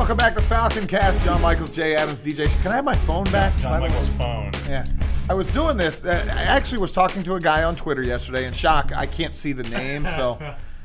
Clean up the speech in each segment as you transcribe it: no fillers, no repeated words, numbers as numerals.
Welcome back to Falcon Cast. John Michaels, Jay Adams, DJ. Can I have my phone back? John Michaels' phone. Yeah. I was doing this. I actually was talking to a guy on Twitter yesterday, and shock, I can't see the name. So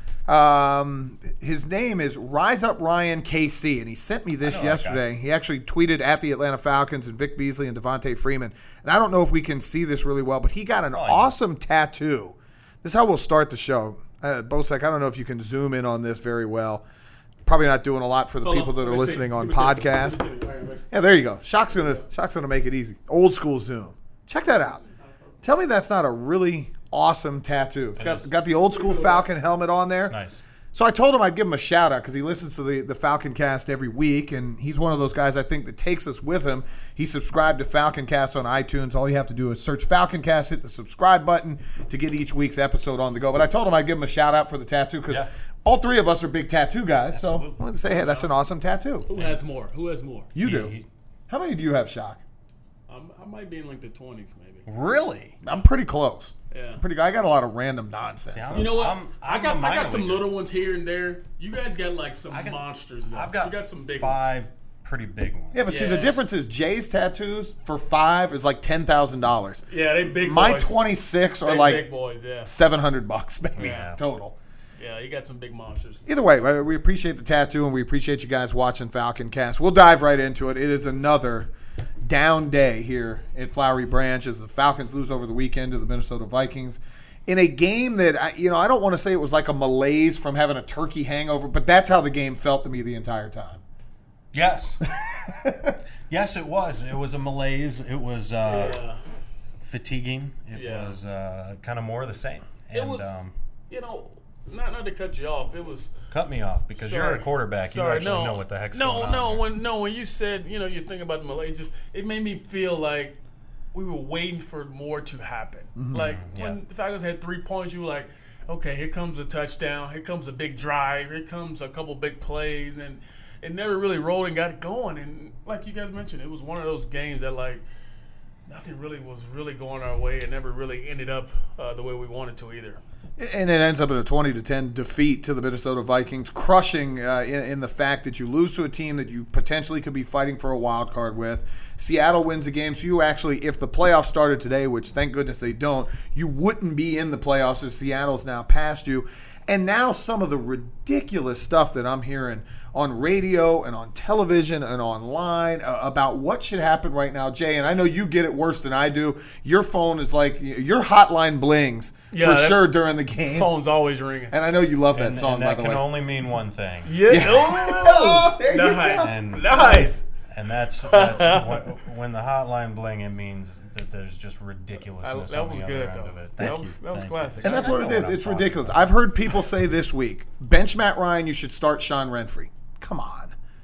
his name is Rise Up Ryan KC, and he sent me this yesterday. He actually tweeted at the Atlanta Falcons and Vic Beasley and Devontae Freeman. And I don't know if we can see this really well, but he got an awesome tattoo. This is how we'll start the show. Bosek, I don't know if you can zoom in on this very well. Probably not doing a lot for the people that are listening on podcast. Yeah, there you go. Shock's gonna make it easy. Old school zoom. Check that out. Tell me that's not a really awesome tattoo. It's got the old school Falcon helmet on there. It's nice. So I told him I'd give him a shout out because he listens to the Falcon Cast every week, and he's one of those guys I think that takes us with him. He subscribed to Falcon Cast on iTunes. All you have to do is search Falcon Cast, hit the subscribe button to get each week's episode on the go. But I told him I'd give him a shout out for the tattoo because all three of us are big tattoo guys. Absolutely. So I wanted to say, hey, that's an awesome tattoo. Who has more? You do. How many do you have, Shock? I might be in like the 20s, maybe. Really? I'm pretty close. Yeah. I got a lot of random nonsense. See, You know what? I got some leaguer. little ones here and there. You guys got like some monsters. Though. I've got, you got some big five ones. pretty big ones. Yeah, but see, the difference is Jay's tattoos for 5 is like $10,000. Yeah, they big boys. My 26 are like big boys, yeah. $700 maybe total. Yeah, you got some big monsters. Either way, we appreciate the tattoo and we appreciate you guys watching Falcon Cast. We'll dive right into it. It is another down day here at Flowery Branch as the Falcons lose over the weekend to the Minnesota Vikings in a game that, I don't want to say it was like a malaise from having a turkey hangover, but that's how the game felt to me the entire time. Yes. Yes, it was. It was a malaise. It was fatiguing. It was kind of more of the same. And, it was, not to cut you off. It was cut me off because you're a quarterback. You actually know what the heck's going on. When you said you think about the malaise, it made me feel like we were waiting for more to happen. Mm-hmm. Like when the Falcons had 3 points, you were like, okay, here comes a touchdown, here comes a big drive, here comes a couple big plays, and it never really rolled and got it going. And like you guys mentioned, it was one of those games that like nothing really was really going our way. It never really ended up the way we wanted to either. And it ends up in a 20-10 defeat to the Minnesota Vikings, crushing in the fact that you lose to a team that you potentially could be fighting for a wild card with. Seattle wins a game, so you actually, if the playoffs started today, which thank goodness they don't, you wouldn't be in the playoffs as Seattle's now past you. And now some of the ridiculous stuff that I'm hearing on radio and on television and online about what should happen right now, Jay, and I know you get it worse than I do. Your phone is like, your hotline blings for sure during the game. Phone's always ringing. And I know you love that song, and by that the way. can only mean one thing. Yeah. Oh, there nice. you go. Nice. And that's when the hotline bling, it means that there's just ridiculousness That on was the good, other end though. of it. That was classic. And that's what it is. I'm It's talking ridiculous. about. I've heard people say this week, bench Matt Ryan, you should start Sean Renfree. Come on.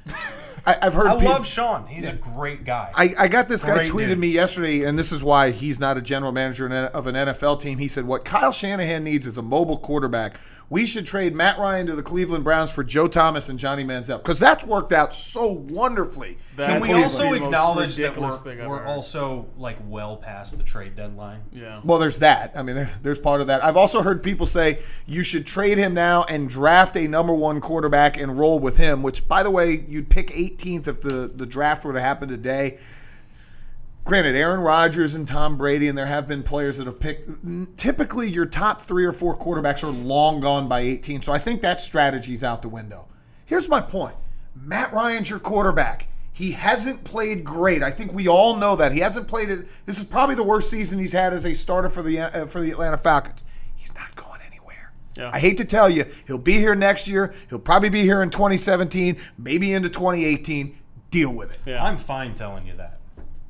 I've heard. I love Sean. He's a great guy. I got this guy Great tweeted dude. me yesterday, and this is why he's not a general manager of an NFL team. He said, what Kyle Shanahan needs is a mobile quarterback. We should trade Matt Ryan to the Cleveland Browns for Joe Thomas and Johnny Manziel because that's worked out so wonderfully. Can we That's also the most acknowledge that ridiculous thing I've we're heard. also like well past the trade deadline? Yeah. Well, there's that. I mean, there's part of that. I've also heard people say you should trade him now and draft a number 1 quarterback and roll with him, which, by the way, you'd pick 18th if the draft were to happen today. Granted, Aaron Rodgers and Tom Brady, and there have been players that have picked. Typically, your top 3 or 4 quarterbacks are long gone by 18, so I think that strategy's out the window. Here's my point. Matt Ryan's your quarterback. He hasn't played great. I think we all know that. He hasn't played it. This is probably the worst season he's had as a starter for the Atlanta Falcons. He's not going anywhere. Yeah. I hate to tell you, he'll be here next year. He'll probably be here in 2017, maybe into 2018. Deal with it. Yeah. I'm fine telling you that.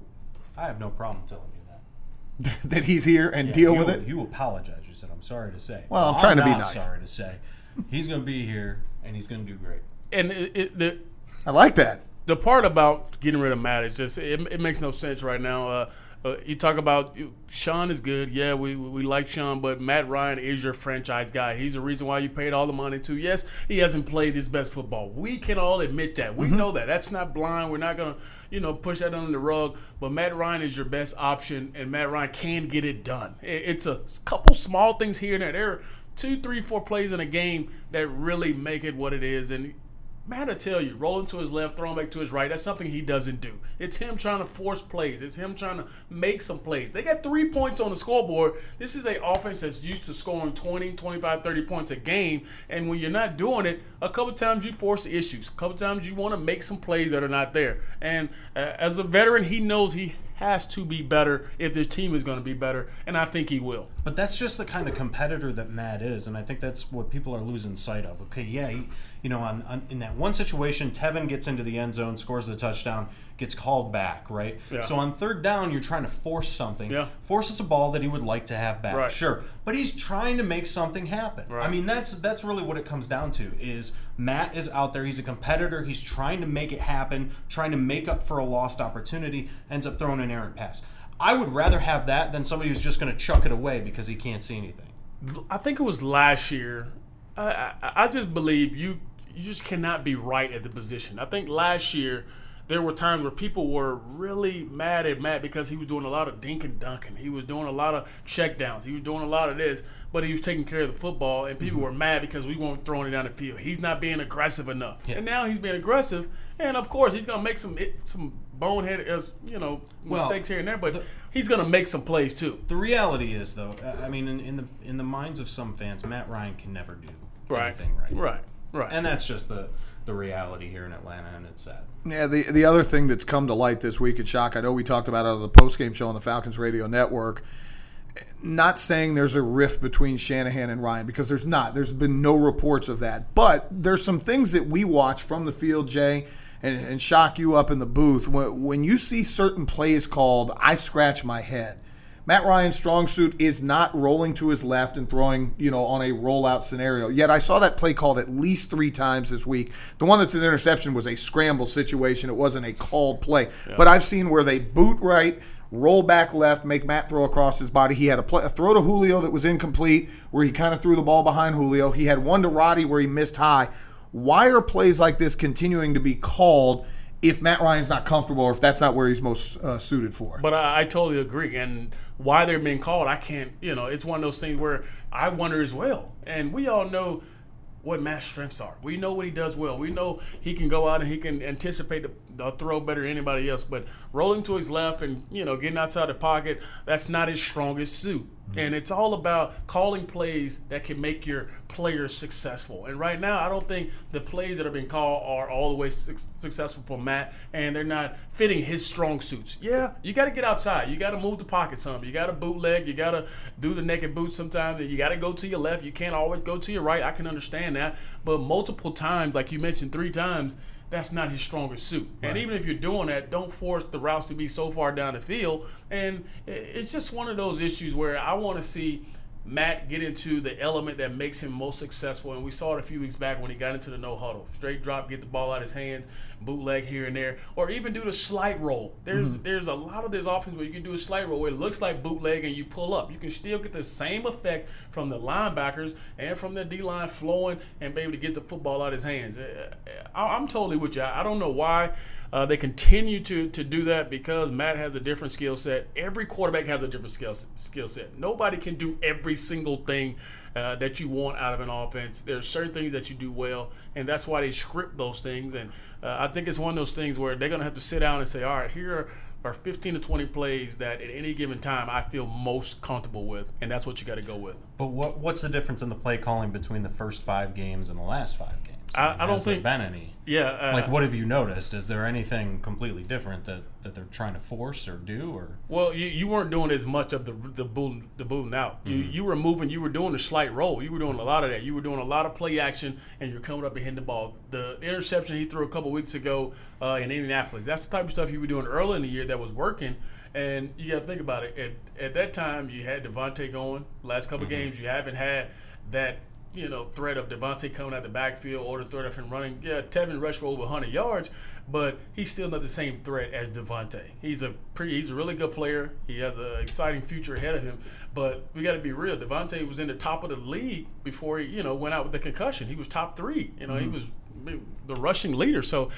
I have no problem telling you that. That he's here and deal with it. You apologize. You said, I'm sorry to say. Well, I'm trying to be not nice. sorry to say. He's going to be here, and he's going to do great. And I like that. the part about getting rid of Matt is just it makes no sense right now. You talk about Sean is good. Yeah, we like Sean, but Matt Ryan is your franchise guy. He's the reason why you paid all the money to. Yes, he hasn't played his best football. We can all admit that. We know that. That's not blind. We're not going to, push that under the rug. But Matt Ryan is your best option, and Matt Ryan can get it done. It's a couple small things here and there. There are 2, 3, 4 plays in a game that really make it what it is. And Matt will tell you, rolling to his left, throwing back to his right, that's something he doesn't do. It's him trying to force plays. It's him trying to make some plays. They got 3 points on the scoreboard. This is an offense that's used to scoring 20, 25, 30 points a game, and when you're not doing it, a couple times you force issues. A couple times you want to make some plays that are not there. And as a veteran, he knows he has to be better if this team is going to be better, and I think he will. But that's just the kind of competitor that Matt is, and I think that's what people are losing sight of. Okay, yeah, in that one situation, Tevin gets into the end zone, scores the touchdown, gets called back, right? Yeah. So on third down, you're trying to force something. Yeah. Forces a ball that he would like to have back, Right. sure. But he's trying to make something happen. Right. I mean, that's really what it comes down to, is Matt is out there, he's a competitor, he's trying to make it happen, trying to make up for a lost opportunity, ends up throwing an errant pass. I would rather have that than somebody who's just going to chuck it away because he can't see anything. I think it was last year. I just believe you just cannot be right at the position. I think last year there were times where people were really mad at Matt because he was doing a lot of dink and dunking. He was doing a lot of checkdowns. He was doing a lot of this, but he was taking care of the football, and people were mad because we weren't throwing it down the field. He's not being aggressive enough. Yeah. And now he's being aggressive, and of course he's going to make some bonehead mistakes here and there, but he's going to make some plays too. The reality is, though, I mean, in the minds of some fans, Matt Ryan can never do anything right. Right. And that's just the reality here in Atlanta, and it's sad. Yeah, the other thing that's come to light this week at Shock, I know we talked about it on the postgame show on the Falcons Radio Network, not saying there's a rift between Shanahan and Ryan, because there's not. There's been no reports of that. But there's some things that we watch from the field, Jay, and Shock, you up in the booth. When you see certain plays called, I scratch my head. Matt Ryan's strong suit is not rolling to his left and throwing, on a rollout scenario. Yet I saw that play called at least 3 times this week. The one that's an interception was a scramble situation. It wasn't a called play. Yeah. But I've seen where they boot right, roll back left, make Matt throw across his body. He had a throw to Julio that was incomplete, where he kind of threw the ball behind Julio. He had one to Roddy where he missed high. Why are plays like this continuing to be called if Matt Ryan's not comfortable, or if that's not where he's most suited for? But I totally agree. And why they're being called, I can't, it's one of those things where I wonder as well. And we all know what Matt's strengths are. We know what he does well. We know he can go out and he can anticipate the throw better than anybody else. But rolling to his left and, getting outside the pocket, that's not his strongest suit. Mm-hmm. And it's all about calling plays that can make your players successful. And right now, I don't think the plays that are being called are all the way successful for Matt, and they're not fitting his strong suits. Yeah, you got to get outside. You got to move the pocket some. You got to bootleg. You got to do the naked boot sometimes. You got to go to your left. You can't always go to your right. I can understand that. But multiple times, like you mentioned 3 times, that's not his strongest suit. Right. And even if you're doing that, don't force the routes to be so far down the field. And it's just one of those issues where I want to see Matt get into the element that makes him most successful. And we saw it a few weeks back when he got into the no huddle. Straight drop, get the ball out of his hands, bootleg here and there, or even do the slight roll. There's a lot of this offense where you can do a slight roll where it looks like bootleg and you pull up. You can still get the same effect from the linebackers and from the D-line flowing and be able to get the football out of his hands. I'm totally with you. I don't know why they continue to do that, because Matt has a different skill set. Every quarterback has a different skill set. Nobody can do every single thing that you want out of an offense. There are certain things that you do well, and that's why they script those things. And I think it's one of those things where they're going to have to sit down and say, all right, here are 15 to 20 plays that at any given time I feel most comfortable with, and that's what you got to go with. But what's the difference in the play calling between the first 5 games and the last 5 games? I don't think there been any. Yeah. What have you noticed? Is there anything completely different that they're trying to force or do? Or well, you weren't doing as much of the booting out. Mm-hmm. You were moving. You were doing the slight roll. You were doing a lot of that. You were doing a lot of play action, and you're coming up and hitting the ball. The interception he threw a couple weeks ago in Indianapolis, that's the type of stuff you were doing early in the year that was working. And you got to think about it. At that time, you had Devontae going. Last couple games, you haven't had that threat of Devontae coming out the backfield or the threat of him running. Yeah, Tevin rushed for over 100 yards, but he's still not the same threat as Devontae. He's a really good player. He has an exciting future ahead of him, but we got to be real. Devontae was in the top of the league before he, went out with the concussion. He was top 3. He was the rushing leader. So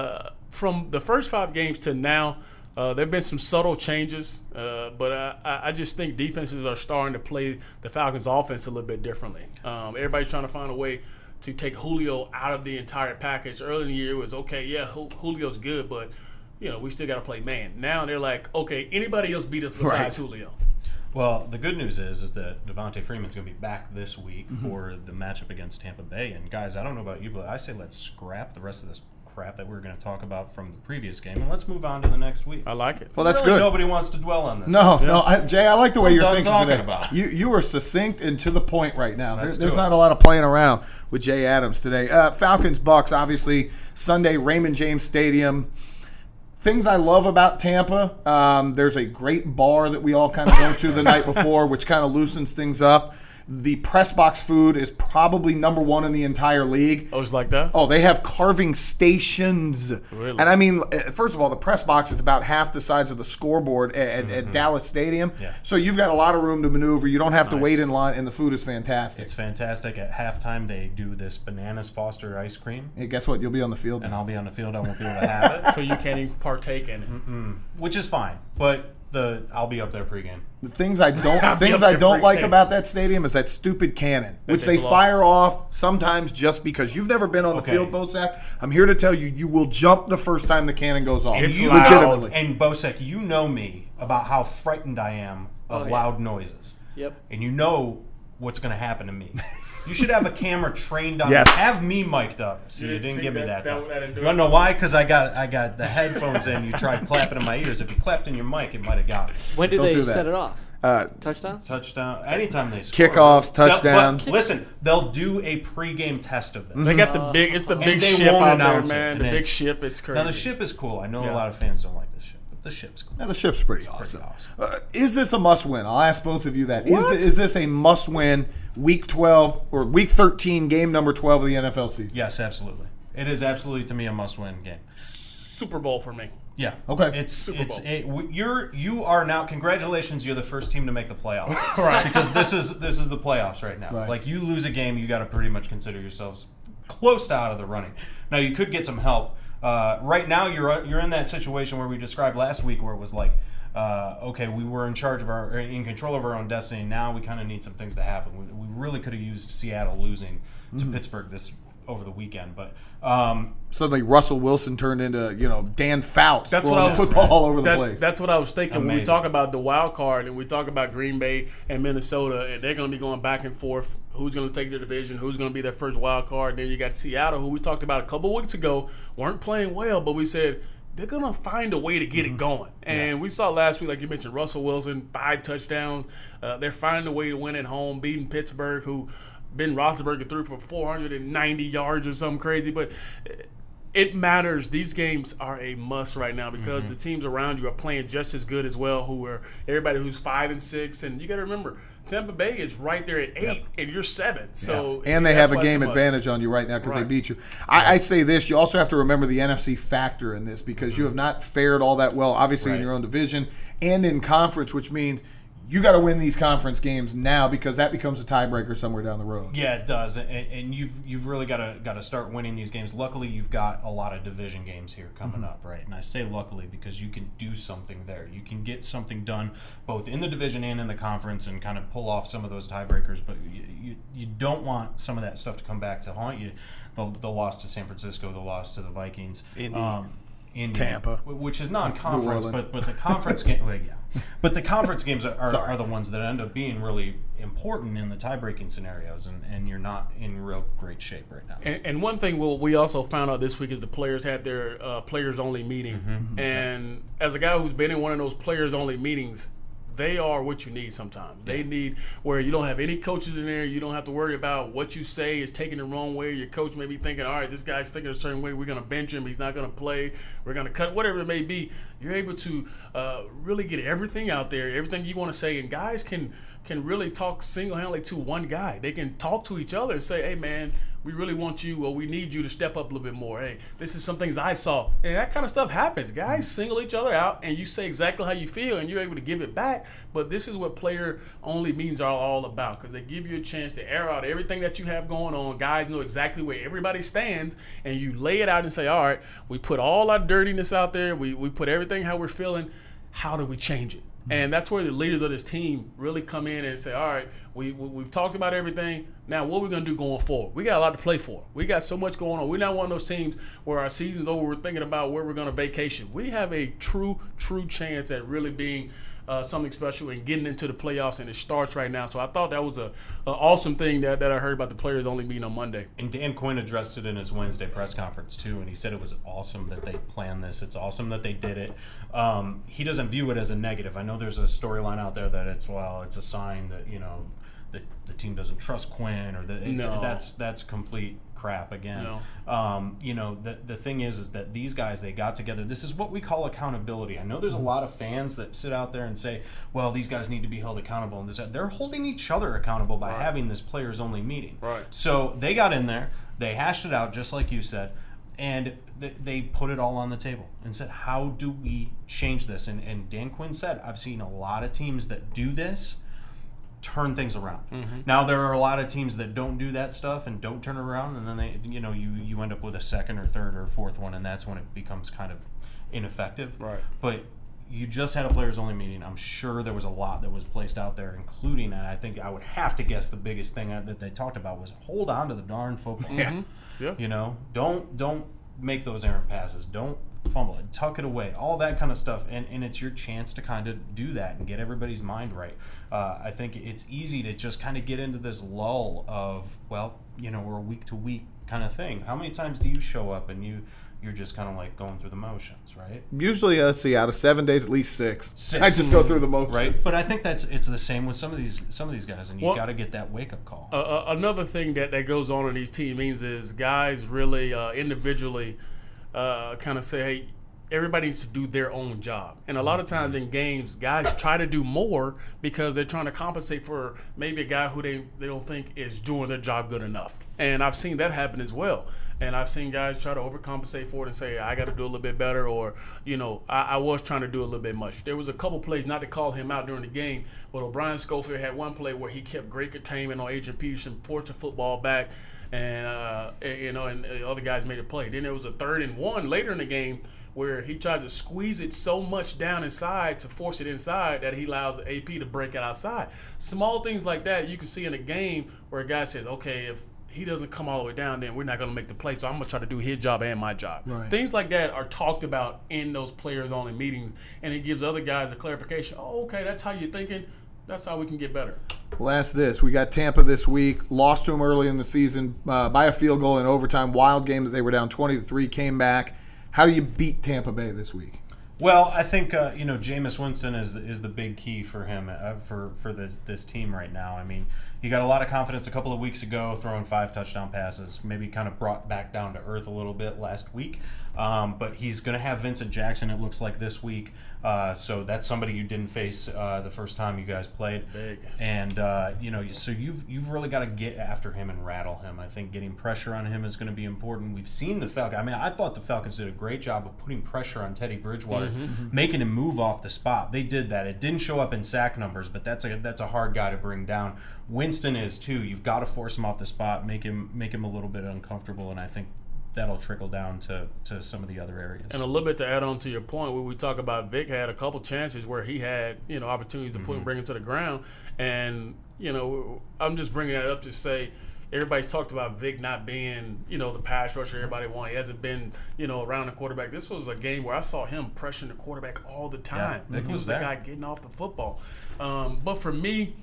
from the first 5 games to now, there have been some subtle changes, but I just think defenses are starting to play the Falcons' offense a little bit differently. Everybody's trying to find a way to take Julio out of the entire package. Early in the year, it was okay, yeah, Julio's good, but we still got to play man. Now they're like, okay, anybody else beat us besides Julio. Well, the good news is that Devontae Freeman's going to be back this week for the matchup against Tampa Bay. And guys, I don't know about you, but I say let's scrap the rest of this crap that we were going to talk about from the previous game, and let's move on to the next week. I like it. Well, that's really good. Nobody wants to dwell on this. No, Jay, I like the way you're thinking talking today. about. You are succinct and to the point right now. Let's There's do it. not a lot of playing around with Jay Adams today. Falcons, Bucks, obviously Sunday, Raymond James Stadium. Things I love about Tampa, there's a great bar that we all kind of go to the night before, which kind of loosens things up. The press box food is probably number one in the entire league. Oh, it's like that? Oh, they have carving stations. Really? And I mean, first of all, the press box is about half the size of the scoreboard at Dallas Stadium. Yeah. So you've got a lot of room to maneuver. You don't have to Nice. wait in line, and the food is fantastic. It's fantastic. At halftime, they do this Bananas Foster ice cream, Hey, guess what? You'll be on the field. and I'll be on the field. I won't be able to have it, So you can't even partake in it. which is fine. But I'll be up there pregame. The things I I'll don't be things up I there don't like pregame. about that stadium is that stupid cannon, which they they blow. fire off sometimes just because you've never been on the Okay. field, Bozak. I'm here to tell you, you will jump the first time the cannon goes off. It's You loud. legitimately. And Bosek, you know me about how frightened I am of loud noises. Yep. And you know what's going to happen to me. You should have a camera trained on Yes. me. Have me mic'd up. See, you didn't give me that time. You want to know why? Because I got the headphones in. You tried clapping in my ears. If you clapped in your mic, it might have got me. When did Don't they do that. set it off? Uh, Touchdowns? Touchdown. Anytime they score. Kickoffs, They'll- touchdowns. But listen, they'll do a pregame test of this. They got the big, it's the And big they ship won't out there, announce it, man. and The big it's- ship, it's crazy. Now, the ship is cool. I know Yeah. a lot of fans don't like this ship, but the ship's cool. Yeah, the ship's pretty awesome. awesome. Is this a must-win? I'll ask both of you that. What? Is this a must-win Week 12 or Week 13, game number 12 of the NFL season? Yes, absolutely. It is absolutely, to me, a must-win game. Super Bowl for me. Yeah. Okay. It's Super Bowl. you are now. Congratulations, you're the first team to make the playoffs. Right. Because this is the playoffs right now. Right. Like you lose a game, you got to pretty much consider yourselves close to out of the running. Now you could get some help. Right now you're in that situation where we described last week, where it was like, okay, we were in control of our own destiny. Now we kind of need some things to happen. We really could have used Seattle losing to Pittsburgh over the weekend, but. Suddenly Russell Wilson turned into, Dan Fouts That's throwing what I the was football all over the place. That's what I was thinking when we Amazing. talk about the wild card and we talk about Green Bay and Minnesota, and they're going to be going back and forth. Who's going to take the division? Who's going to be their first wild card? Then you got Seattle, who we talked about a couple weeks ago, weren't playing well, but we said they're going to find a way to get it going. And we saw last week, like you mentioned, Russell Wilson, 5 touchdowns. They're finding a way to win at home, beating Pittsburgh, who Ben Roethlisberger threw for 490 yards or something crazy. But it matters. These games are a must right now because the teams around you are playing just as good as well. Everybody who's 5 and 6, and you got to remember, Tampa Bay is right there at 8, and you're 7. So and they that's have a why it's game must. advantage on you right now because they Right. beat you. I say this, you also have to remember the NFC factor in this because you have not fared all that well, obviously, in Right. your own division and in conference, which means you got to win these conference games now because that becomes a tiebreaker somewhere down the road. Yeah, it does, and you've really got to start winning these games. Luckily, you've got a lot of division games here coming up, right? And I say luckily because you can do something there. You can get something done both in the division and in the conference, and kind of pull off some of those tiebreakers. But you don't want some of that stuff to come back to haunt you. The loss to San Francisco, the loss to the Vikings, Indy, Tampa. which is non-conference, New Orleans. but the conference game, well, yeah. But the conference games are the ones that end up being really important in the tie-breaking scenarios, and you're not in real great shape right now. And one thing we also found out this week is the players had their players-only meeting. And as a guy who's been in one of those players-only meetings, they are what you need sometimes. They need where you don't have any coaches in there. You don't have to worry about what you say is taken the wrong way. Your coach may be thinking, all right, this guy's thinking a certain way. We're going to bench him. He's not going to play. We're going to cut, whatever it may be. You're able to really get everything out there, everything you want to say. And guys can really talk single-handedly to one guy. They can talk to each other and say, hey, man, we really want you, or we need you to step up a little bit more. Hey, this is some things I saw. And that kind of stuff happens. Guys single each other out, and you say exactly how you feel, and you're able to give it back. But this is what player-only meetings are all about, because they give you a chance to air out everything that you have going on. Guys know exactly where everybody stands, and you lay it out and say, all right, we put all our dirtiness out there. We put everything how we're feeling. How do we change it? And that's where the leaders of this team really come in and say, all right, We've talked about everything. Now, what we're going to do going forward? We got a lot to play for. We got so much going on. We're not one of those teams where our season's over, we're thinking about where we're going to vacation. We have a true chance at really being something special and getting into the playoffs, and it starts right now. So I thought that was an awesome thing that I heard about the players only meeting on Monday. And Dan Quinn addressed it in his Wednesday press conference too, and he said it was awesome that they planned this. It's awesome that they did it. He doesn't view it as a negative. I know there's a storyline out there that it's a sign that the team doesn't trust Quinn, or that's complete crap again. No. The thing is that these guys, they got together. This is what we call accountability. I know there's a lot of fans that sit out there and say, well, these guys need to be held accountable, and they're holding each other accountable by having this players only meeting. Right. So they got in there, they hashed it out just like you said, and they put it all on the table and said, how do we change this? And Dan Quinn said, I've seen a lot of teams that do this turn things around. Mm-hmm. Now there are a lot of teams that don't do that stuff and don't turn it around, and then they, you end up with a second or third or fourth one, and that's when it becomes kind of ineffective. Right. But you just had a players only meeting. I'm sure there was a lot that was placed out there, including, and I think I would have to guess the biggest thing that they talked about was hold on to the darn football. Yeah. Don't make those errant passes. Don't fumble it, tuck it away, all that kind of stuff, and it's your chance to kind of do that and get everybody's mind right. I think it's easy to just kind of get into this lull of, well, we're a week to week kind of thing. How many times do you show up and you're just kind of like going through the motions, right? Usually, let's see, out of 7 days, at least six. I just go through the motions, right? But I think it's the same with some of these guys, and you got to get that wake up call. Another thing that goes on in these team meetings is guys really individually kind of say, hey, everybody needs to do their own job. And a lot of times in games, guys try to do more because they're trying to compensate for maybe a guy who they don't think is doing their job good enough. And I've seen that happen as well. And I've seen guys try to overcompensate for it and say, I got to do a little bit better, or, I was trying to do a little bit much. There was a couple plays, not to call him out during the game, but O'Brien Schofield had one play where he kept great containment on Adrian Peterson, forced the football back, and and the other guys made a play. Then there was a 3rd and 1 later in the game where he tries to squeeze it so much down inside to force it inside that he allows the AP to break it outside. Small things like that you can see in a game where a guy says, okay, if he doesn't come all the way down, then we're not going to make the play, so I'm going to try to do his job and my job. Right. Things like that are talked about in those players-only meetings, and it gives other guys a clarification. Oh, okay, that's how you're thinking. That's how we can get better. Well, ask this. We got Tampa this week. Lost to them early in the season by a field goal in overtime. Wild game that they were down 20-3, came back. How do you beat Tampa Bay this week? Well, I think Jameis Winston is the big key for him for this team right now. I mean, he got a lot of confidence a couple of weeks ago, throwing 5 touchdown passes. Maybe kind of brought back down to earth a little bit last week. But he's going to have Vincent Jackson, it looks like, this week. So that's somebody you didn't face the first time you guys played. Big. And so you've really got to get after him and rattle him. I think getting pressure on him is going to be important. We've seen the Falcons. I mean, I thought the Falcons did a great job of putting pressure on Teddy Bridgewater, making him move off the spot. They did that. It didn't show up in sack numbers, but that's a hard guy to bring down. Winston is too. You've got to force him off the spot, make him a little bit uncomfortable, and I think that'll trickle down to some of the other areas. And a little bit to add on to your point, where we talk about Vic had a couple chances where he had opportunities to bring him to the ground, and I'm just bringing that up to say everybody's talked about Vic not being the pass rusher everybody wants. He hasn't been around the quarterback. This was a game where I saw him pressuring the quarterback all the time. Yeah, Vic was the there. guy getting off the football. But for me,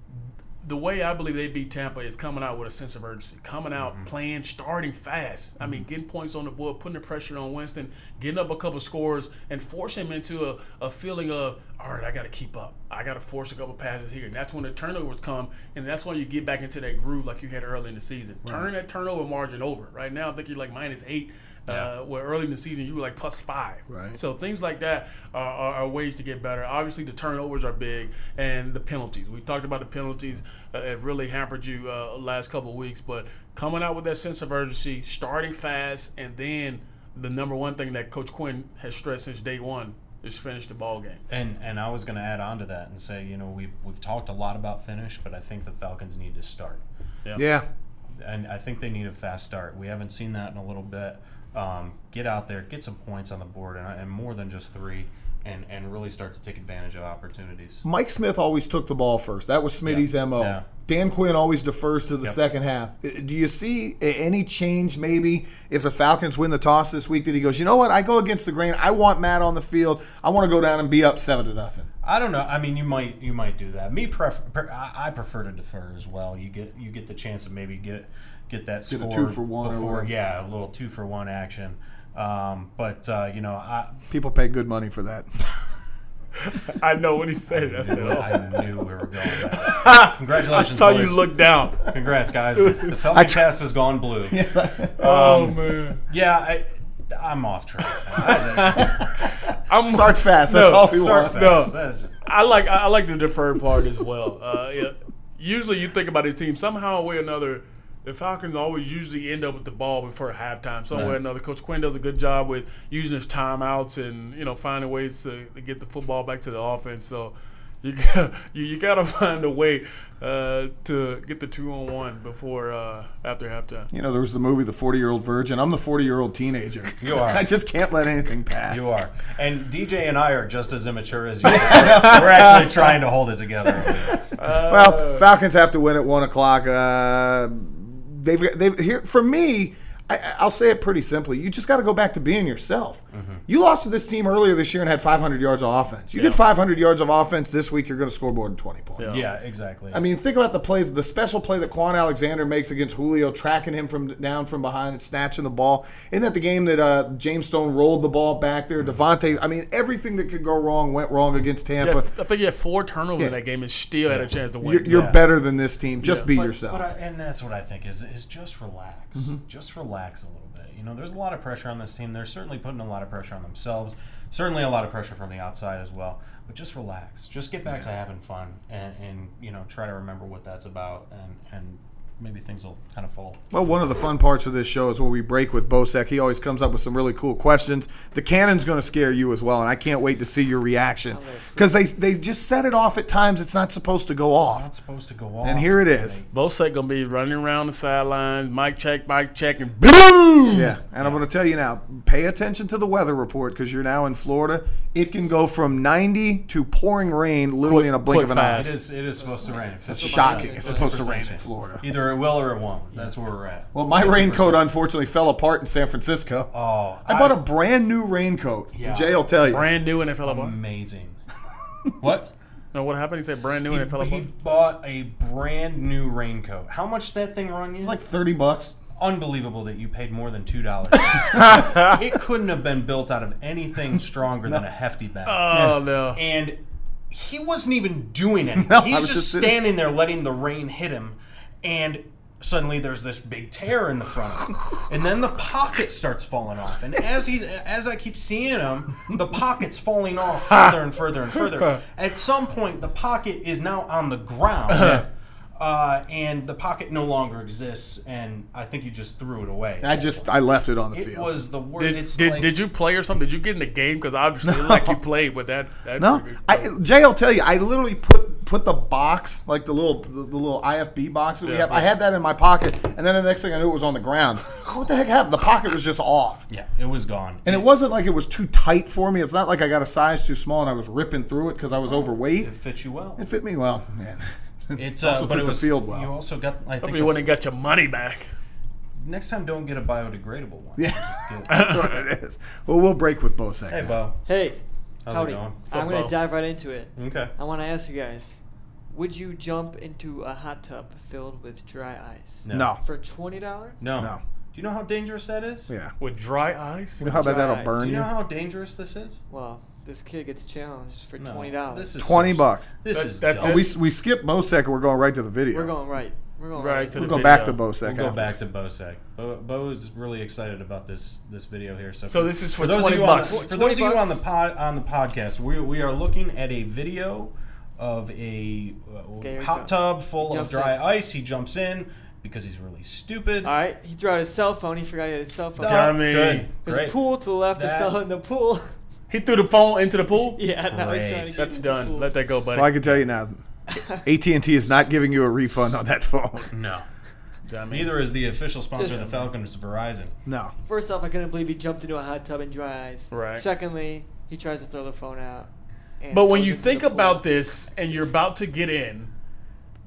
the way I believe they beat Tampa is coming out with a sense of urgency, coming out, playing, starting fast. I mean, getting points on the board, putting the pressure on Winston, getting up a couple scores, and forcing him into a feeling of, all right, I got to keep up. I got to force a couple passes here. And that's when the turnovers come, and that's when you get back into that groove like you had early in the season. Right. Turn that turnover margin over. Right now, I think you're like -8. Where early in the season you were like +5. Right. So things like that are ways to get better. Obviously, the turnovers are big, and the penalties. We talked about the penalties have really hampered you last couple of weeks. But coming out with that sense of urgency, starting fast, and then the number one thing that Coach Quinn has stressed since day one is finish the ball game. And I was going to add on to that and say, we've talked a lot about finish, but I think the Falcons need to start. Yeah. And I think they need a fast start. We haven't seen that in a little bit. Get out there, get some points on the board, and more than just 3, and really start to take advantage of opportunities. Mike Smith always took the ball first. That was Smitty's MO. Yeah. Dan Quinn always defers to the second half. Do you see any change maybe if the Falcons win the toss this week that he goes, you know what, I go against the grain. I want Matt on the field. I want to go down and be up 7-0. I don't know. I mean, you might do that. I prefer to defer as well. You get the chance to maybe get that score a 2-for-1 before, or a little 2-for-1 action. People pay good money for that. I know when he said it. I said, I knew we were going back. Congratulations, I saw boys. you look down. Congrats, guys. The Falcon cast has gone blue. Man. Yeah, I'm off track. Start fast. That's all we want. No, I like the deferred part as well. Usually you think about this team, somehow way or another, the Falcons always usually end up with the ball before halftime, some way or another. Coach Quinn does a good job with using his timeouts and finding ways to get the football back to the offense. So you got to find a way to get the 2-on-1 before after halftime. There was the movie The 40-Year-Old Virgin. I'm the 40-year-old teenager. You are. I just can't let anything pass. You are. And DJ and I are just as immature as you are. We're actually trying to hold it together. Well, Falcons have to win at 1 o'clock. They've here for me. I'll say it pretty simply. You just got to go back to being yourself. Mm-hmm. You lost to this team earlier this year and had 500 yards of offense. You get 500 yards of offense this week, you're going to score more than 20 points. Yeah, exactly. I mean, think about the plays, the special play that Quan Alexander makes against Julio, tracking him from down from behind and snatching the ball. Isn't that the game that James Stone rolled the ball back there? Devontae, I mean, everything that could go wrong went wrong against Tampa. Yeah, I think he had 4 turnovers in that game and still had a chance to win. You're better than this team. Just be yourself. And that's what I think is just relax. Mm-hmm. Just relax a little bit. There's a lot of pressure on this team. They're certainly putting a lot of pressure on themselves. Certainly a lot of pressure from the outside as well. But just relax. Just get back to having fun and try to remember what that's about and maybe things will kind of fall. Well, one of the fun parts of this show is when we break with Bosek. He always comes up with some really cool questions. The cannon's going to scare you as well, and I can't wait to see your reaction. Because they just set it off at times it's not supposed to go off. It's not supposed to go off. And here it is. Bosek going to be running around the sidelines, mic check, and boom! Yeah, and I'm going to tell you now, pay attention to the weather report because you're now in Florida. It can go from 90 to pouring rain literally in a blink of an eye. It is supposed to rain. It's shocking. It's supposed to rain in Florida. Either it will or it won't. That's where we're at. Well, my 50%. Raincoat unfortunately fell apart in San Francisco. Oh, I bought a brand new raincoat. Yeah. Jay will tell you. Brand new and it fell apart. Amazing. What? No, what happened? He said brand new and it fell apart. He bought a brand new raincoat. How much did that thing run you? It was like $30. Unbelievable that you paid more than $2. It couldn't have been built out of anything stronger than a hefty bag. Oh, no. And he wasn't even doing anything. No, He's just standing there letting the rain hit him. And suddenly there's this big tear in the front of him. And then the pocket starts falling off. And as I keep seeing him, the pocket's falling off further and further and further. At some point, the pocket is now on the ground. And the pocket no longer exists, and I think you just threw it away. I left it on the field. It was the worst. Did you play or something? Did you get in the game? Because obviously, like you played with that. No, Jay, I'll tell you, I literally put the box, like the little IFB box that we have. I had that in my pocket, and then the next thing I knew, it was on the ground. What the heck happened? The pocket was just off. Yeah, it was gone. And it wasn't like it was too tight for me. It's not like I got a size too small and I was ripping through it because I was overweight. It fit you well. It fit me well, man. It's also fit the field well. You also got. I think you wouldn't got your money back. Next time, don't get a biodegradable one. Yeah, that's what it is. Well, we'll break with Bosek. Hey, Bo. Hey, how's it going? I'm going to dive right into it. Okay. I want to ask you guys: would you jump into a hot tub filled with dry ice? No. For $20? No. No. Do you know how dangerous that is? Yeah. With dry ice? You know how about that'll burn Do you? you know how dangerous this is? Well, this kid gets challenged for $20. This is $20. That's dumb. dumb. We skipped Bosek and we're going right to the video. We're going right. We'll go back to Bosek. We'll go back to Bosek. Bo is really excited about this video here. So this is for those $20. of you for those of you on the podcast, we are looking at a video of a hot tub full of dry ice. He jumps in because he's really stupid. All right, he threw out his cell phone. He forgot he had his cell phone. Good. There's a pool to the left. Just fell in the pool. He threw the phone into the pool? Yeah, now he's trying to get That's in done. the pool. Let that go, buddy. Well, I can tell you now, AT&T is not giving you a refund on that phone. No. Neither is the official sponsor of the Falcons, Verizon. No. First off, I couldn't believe he jumped into a hot tub in dry ice. Right. Secondly, he tries to throw the phone out. But when you think about this and you're about to get in,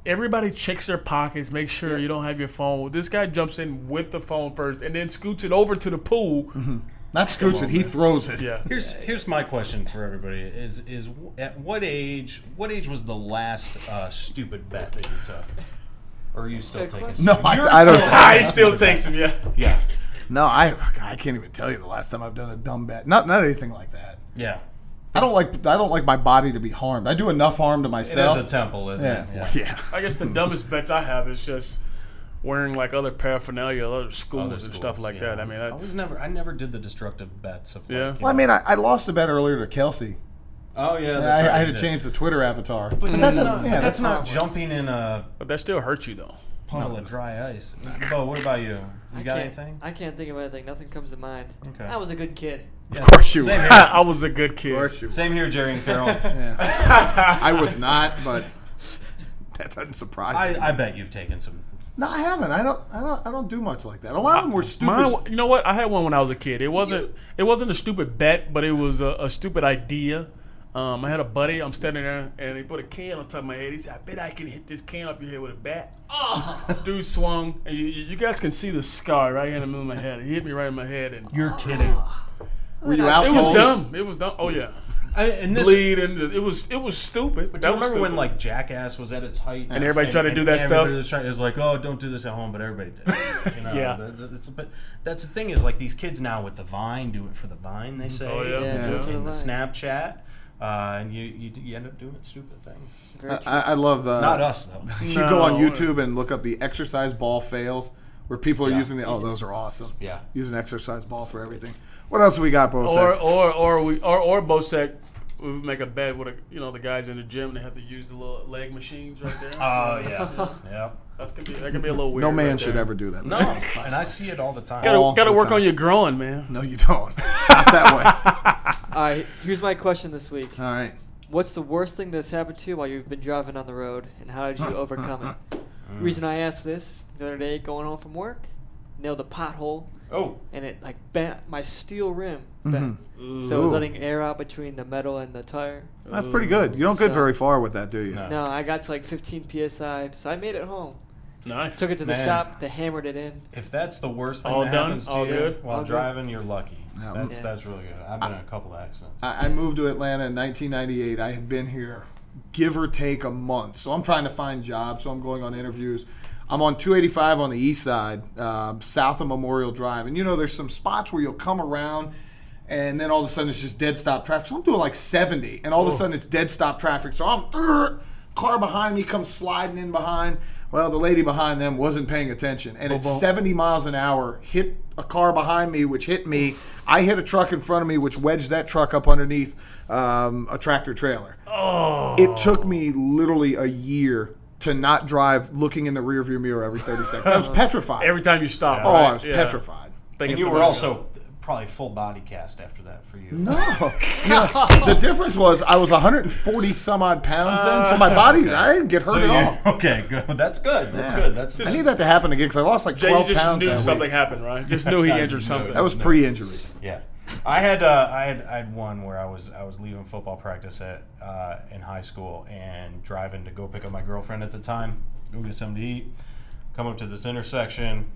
everybody checks their pockets, make sure you don't have your phone. This guy jumps in with the phone first and then scoots it over to the pool. Not scoots it, he throws it. Yeah. Here's my question for everybody: is at what age was the last stupid bet that you took, or are you still Good taking? question. No, I don't. I still takes him. Yeah. Yeah, No, I can't even tell you the last time I've done a dumb bet. Not anything like that. yeah. I don't like my body to be harmed. I do enough harm to It myself. is a temple, isn't it? Yeah. I guess the dumbest bets I have is just wearing like other paraphernalia, other schools and stuff like that. I mean, that's I never did the destructive bets of Yeah. like, Well, I mean, I lost a bet earlier to Kelsey. oh yeah, I, that's right, I you had to did. change the Twitter avatar. But that's that's not harmless. jumping in a but that still hurts you though. puddle of dry ice. Bo, what about you? You got anything? I can't think of anything. Nothing comes to mind. Okay. I was a good kid. Of course you Same were. here. I was a good kid. Of course you were. Same here, Jerry and Carol. Yeah. I was not, but that doesn't surprise me. I bet you've taken some. No, I haven't. I don't do much like that. A lot of them were stupid. Mine, you know what? I had one when I was a kid. It wasn't a stupid bet, but it was a stupid idea. I had a buddy. I'm standing there, and he put a can on top of my head. He said, "I bet I can hit this can off your head with a bat." Oh, dude swung, and you guys can see the scar right here in the middle of my head. He hit me right in my head, and You're kidding. Were you out it was cold? dumb. It was dumb. Oh yeah, And this, bleed, and it was stupid. But That do you was remember when stupid. like Jackass was at its height, And everybody tried to do that everybody stuff? Was trying, it was like, oh, don't do this at home, but everybody did. You know, Yeah. But that's the thing is like these kids now with the Vine do it for the Vine. They say, Oh, yeah. Yeah, do it for in the the Vine. Snapchat, and you end up doing stupid things. Very true. I love the. Not us though. You go on No. YouTube and look up the exercise ball fails, where people are Yeah. using the. Oh, those are awesome. Yeah. Use an exercise ball for everything. What else do we got, Bo? Or Bosec, we would make a bet with the guys in the gym. They have to use the little leg machines right there. Oh yeah, yeah. that could be a little weird. No man right should there. ever do that. No, and I see it all the time. All Gotta the work time. on your groin, man. No, you don't. Not that All right, here's my question this week. way. All right. What's the worst thing that's happened to you while you've been driving on the road, and how did you overcome it? Reason I asked this, the other day going home from work, nailed a pothole, Oh, and it like bent my steel rim. Bent. So it was Ooh. letting air out between the metal and the tire. That's pretty good. You don't get So- very far with that, do you? No. No, I got to like 15 psi, so I made it home. Nice. Took it to the Man. shop, they hammered it in. if that's the worst thing All that done? happens to All you good? while All good. driving, you're lucky. Yeah. That's really good. I've been in a couple of accidents. I moved to Atlanta in 1998. I had been here, give or take, a month. So I'm trying to find jobs. So I'm going on interviews. I'm on 285 on the east side, south of Memorial Drive. And, there's some spots where you'll come around, and then all of a sudden it's just dead stop traffic. So I'm doing like 70, and all of a sudden it's dead stop traffic. So car behind me comes sliding in behind. Well, the lady behind them wasn't paying attention, and at 70 miles an hour, hit a car behind me, which hit me. I hit a truck in front of me, which wedged that truck up underneath a tractor trailer. Oh. It took me literally a year to not drive looking in the rearview mirror every 30 seconds. I was petrified. Every time you stop. oh, right? I was Yeah. petrified. Thinking And you were somebody also probably full body cast after that for you. No. The difference was I was 140 some odd pounds then, so my body, I didn't get hurt at all. Okay, good. That's good. That's Yeah. good. That's I need that to happen again because I lost like Jay, you 12 just pounds. knew that something week. happened, right? Just knew he I injured just knew something. That was pre-injuries. Yeah, I had one where I was leaving football practice in high school and driving to go pick up my girlfriend at the time, go get something to eat. Come up to this intersection,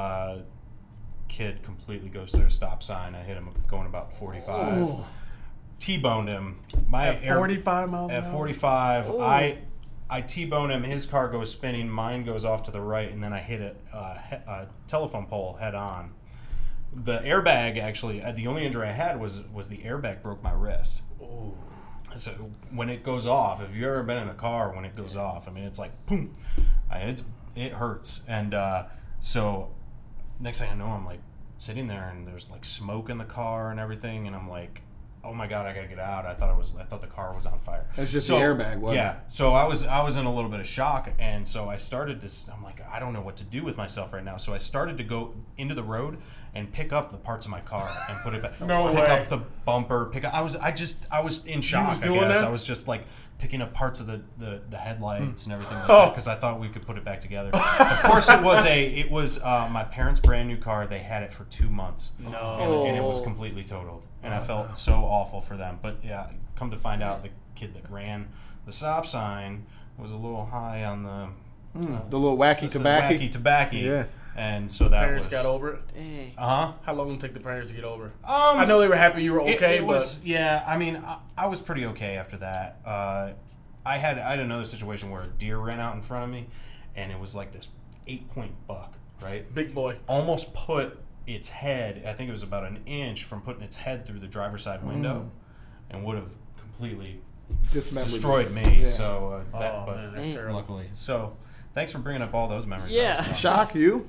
kid completely goes through a stop sign. I hit him going about 45. T-boned him. At 45 miles an At hour? 45, I T-bone him. His car goes spinning. Mine goes off to the right, and then I hit a telephone pole head on. The airbag actually, the only injury I had was the airbag broke my wrist. Ooh. So when it goes off, if you've ever been in a car, when it goes off, I mean, it's like boom, it hurts. And so next thing I know, I'm like sitting there, and there's like smoke in the car and everything, and I'm like, oh my god, I gotta get out. I thought the car was on fire. It's just the airbag, wasn't Yeah. So I was in a little bit of shock, and so I started to. I'm like, I don't know what to do with myself right now. So I started to go into the road and pick up the parts of my car and put it back. No pick way. up the bumper. I was in shock. was doing I guess that? I was just like picking up parts of the headlights and everything like Oh. that because I thought we could put it back together. Of course, it was my parents' brand new car. They had it for 2 months. No. And it was completely totaled. And I felt so awful for them. But yeah, come to find out, the kid that ran the stop sign was a little high on the The little wacky It's a tobacco. wacky tobacco. Yeah. And so that Parents was. got over it. Dang. How long did it take the parents to get over it? I know they were happy you were okay, it was, yeah. I mean, I was pretty okay after that. I had another situation where a deer ran out in front of me, and it was like this 8-point buck, right? but big boy. Almost put its head. I think it was about an inch from putting its head through the driver's side window, and would have completely Dismembered. destroyed me. Yeah. So Oh, man, that's Man. terrible. luckily, so thanks for bringing up all those memories. Yeah. That was fun. Shock you?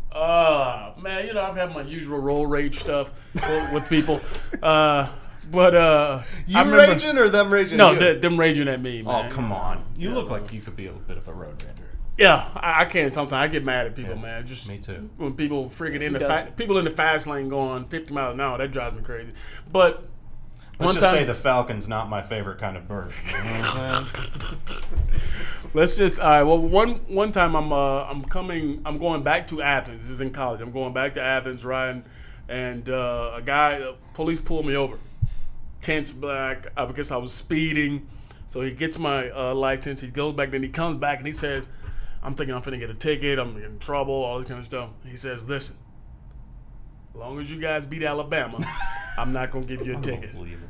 Man, I've had my usual roll rage stuff with people. I remember, raging or them raging? No, at you? them raging at me, man. Oh, come on. You look like you could be a bit of a road rager. Yeah, I can't sometimes. I get mad at people, Yeah, man. Just me too. When people freaking in Who the doesn't? people in the fast lane going 50 miles an hour, that drives me crazy. But Let's one just say time, the Falcon's not my favorite kind of bird. You know what I'm saying? let's just all right. Well, one time I'm going back to Athens. This is in college. I'm going back to Athens riding, and police pulled me over. Tense black because I was speeding. So he gets my license. He goes back, then he comes back and he says, "I'm thinking I'm finna get a ticket. I'm gonna get in trouble. All this kind of stuff." He says, "Listen, as long as you guys beat Alabama, I'm not gonna give you a ticket." Unbelievable.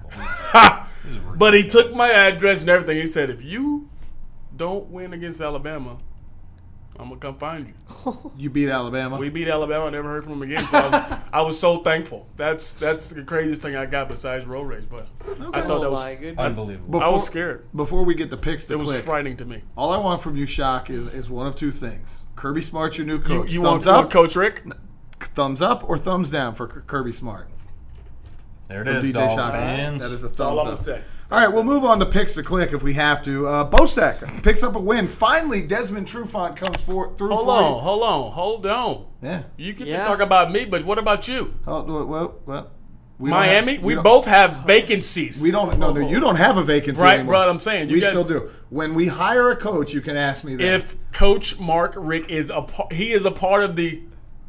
But he took my address and everything. He said, "If you don't win against Alabama, I'm gonna come find you." You beat Alabama. We beat Alabama. I never heard from him again. So I was so thankful. That's the craziest thing I got besides road rage. But I thought that Oh was my goodness. Unbelievable. I was scared. Before we get the picks to It was click, frightening to me. all I want from you, Shock, is one of two things. Kirby Smart's your new coach. You thumbs want up, Coach Rick? thumbs up, or thumbs down for Kirby Smart? There it From is, DJ Dolphin Shock. fans. That is a That's all thumbs I'm up. gonna say. All right, we'll move on to picks to click if we have to. Bosek picks up a win. Finally, Desmond Trufant comes through for you. Hold on. Yeah. You get Yeah. to talk about me, but what about you? Well, we don't Miami? have- We don't- both have vacancies. We don't. No, you don't have a vacancy Right, anymore. bro, I'm saying, you we guys- still do. When we hire a coach, you can ask me that. If Coach Mark Rick is he is a part of the.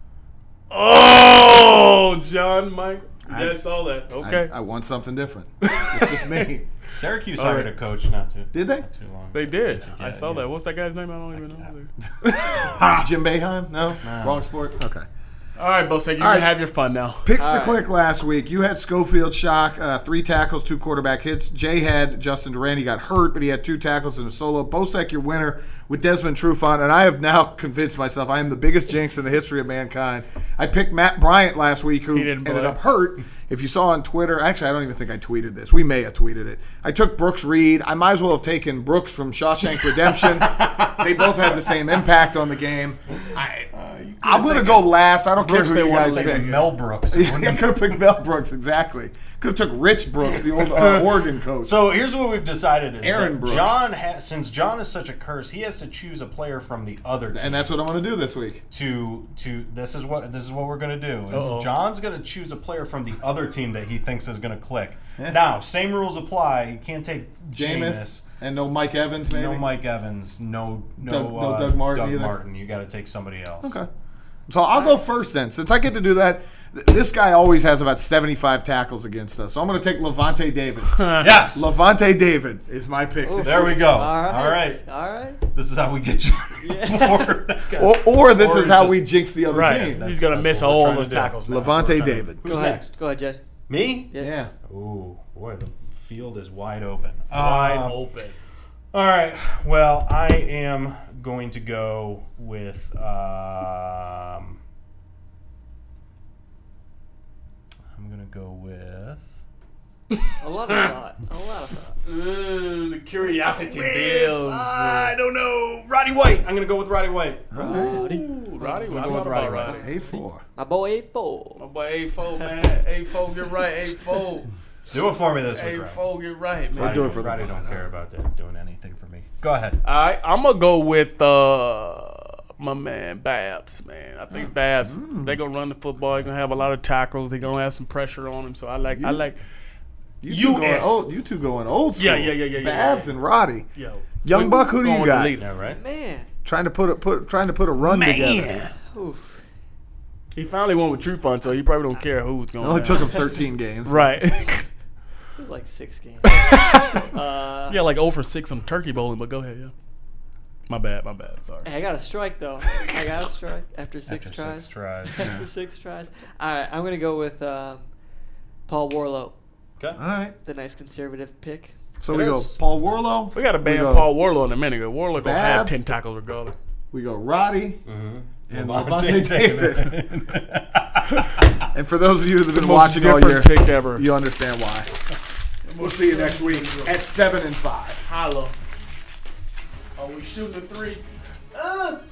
Oh, John Mike. You guys saw that. Okay. I want something different. It's just me. Syracuse All hired right. a coach not too Did they? too long. They did. Yeah, I saw yeah. that. What's that guy's name? I don't even know. Jim Boeheim? No? Wrong sport? Okay. All right, Bosek, you All right. can have your fun now. Picks to All right. click last week. You had Schofield Shock, 3 tackles, 2 quarterback hits. Jay had Justin Durant. He got hurt, but he had 2 tackles and a solo. Bosek, your winner with Desmond Trufant. And I have now convinced myself I am the biggest jinx in the history of mankind. I picked Matt Bryant last week, who He didn't ended play. up hurt. If you saw on Twitter, actually, I don't even think I tweeted this. We may have tweeted it. I took Brooks Reed. I might as well have taken Brooks from Shawshank Redemption. They both had the same impact on the game. I'm going to go last. I don't care Brooks who they you wanted guys to pick. Like Mel Brooks. I could have picked Mel Brooks, exactly. Could have took Rich Brooks, the old Oregon coach. So here's what we've decided is Aaron that Brooks. since John is such a curse, he has to choose a player from the other team. And that's what I'm going to do this week. to this is what we're gonna do. Is Uh-oh. John's gonna choose a player from the other team that he thinks is gonna click. Now, same rules apply. You can't take Jameis Jameis. and no Mike Evans, maybe? No Mike Evans. No Doug Martin either? Martin. You got to take somebody else. Okay. So I'll go first then. Since I get to do that, this guy always has about 75 tackles against us. So I'm going to take Levante David. Yes. Levante David is my pick. this There we week. go. All right. All right. All right. This is how we get you on board. Or this is how just- we jinx the other Right. team. He's going to that's miss what we're all trying his to do. tackles. now. Levante David. Who's Go ahead. next? Go ahead, Jay. Me? Yeah. Ooh, boy, the field is wide open. Wide open. All right. Well, I am going to go with. I'm going to go with. A lot of thought. A lot of thought. The curiosity builds. I don't know. Roddy White. I'm going to go with Roddy White. Roddy, I'm I gonna go thought with Roddy about White. A4. My boy A4. My boy A4, man. A4, get right. A4. Do it for me this week, Roddy. A4, get right, man. I'll do it for the Roddy fun. don't care about that doing anything for me. Go ahead. All right, I'm gonna go with my man Babs. Man, I think Babs. They're gonna run the football. They're gonna have a lot of tackles. They're gonna have some pressure on him. So I like. You two going US. old, you two going old school. Yeah. Babs and Roddy. Yo, Young Buck, who do you going got? to lead us. Yeah, right? Man. Trying to put a run together. Oof. He finally won with True Fun, so he probably don't care who's It going. only to took him 13 games. right. It was like 6 games. Yeah, like 0 for 6 on Turkey Bowling. But go ahead, yeah. My bad. Sorry. Hey, I got a strike though. I got a strike after 6 After tries. 6 tries. After 6 tries. All right, I'm gonna go with Paul Warlow, Okay. All right. the nice conservative pick. So It we go is. Paul Warlow. We got to ban go Paul Warlow in a minute. Warlow gonna have Babs. 10 tackles regardless. We go Roddy. And Levante Levante David. And for those of you that have been Most watching all year, different pick ever. you understand why. We'll see you next week at 7 and 5. Holla. Are we shooting a 3?